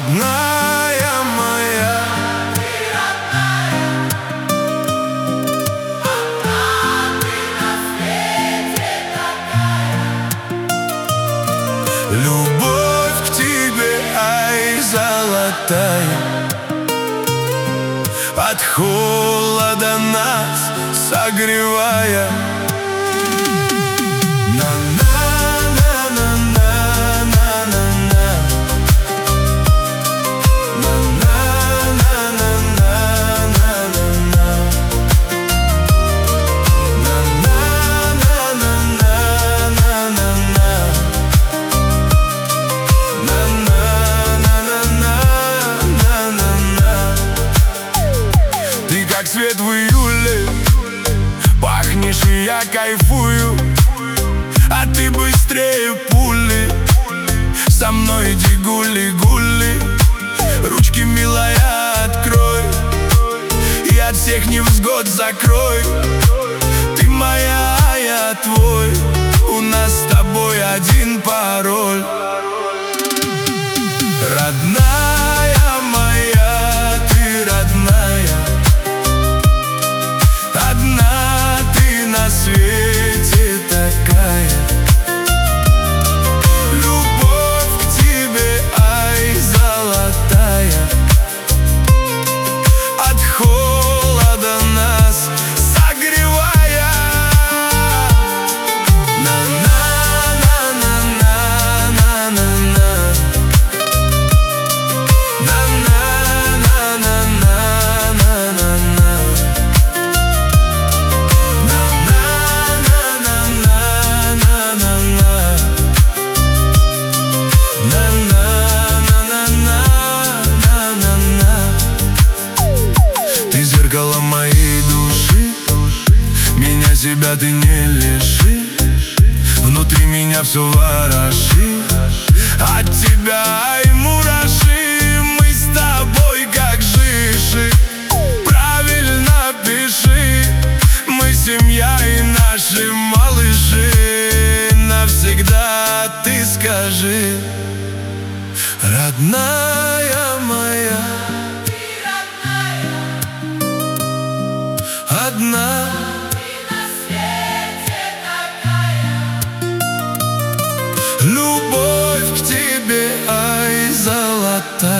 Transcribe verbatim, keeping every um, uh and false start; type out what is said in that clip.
Родная моя, ты родная, одна ты на свете такая. любовь к тебе, ай, золотая, от холода нас согревая. Ты как свет в июле, пахнешь, и я кайфую. А ты быстрее пули, со мной иди гули-гули. Ручки, милая, открой, и от всех невзгод закрой. Ты моя, а я твой, у нас с тобой один пароль. Родная моя, ты родная, одна ты на свете такая. Любовь к тебе, ай, золотая, от холода нас согревая. На-на-на-на-на-на-на-на. Ты зеркало моей души, меня себя ты не лиши. Внутри меня все вороши, от тебя, ай, мураши. Мы с тобой как жиши, правильно пиши. Мы семья и наши малыши навсегда, ты скажи. Родная моя, Ты родная, одна ты на свете такая. любовь к тебе, ай, золотая.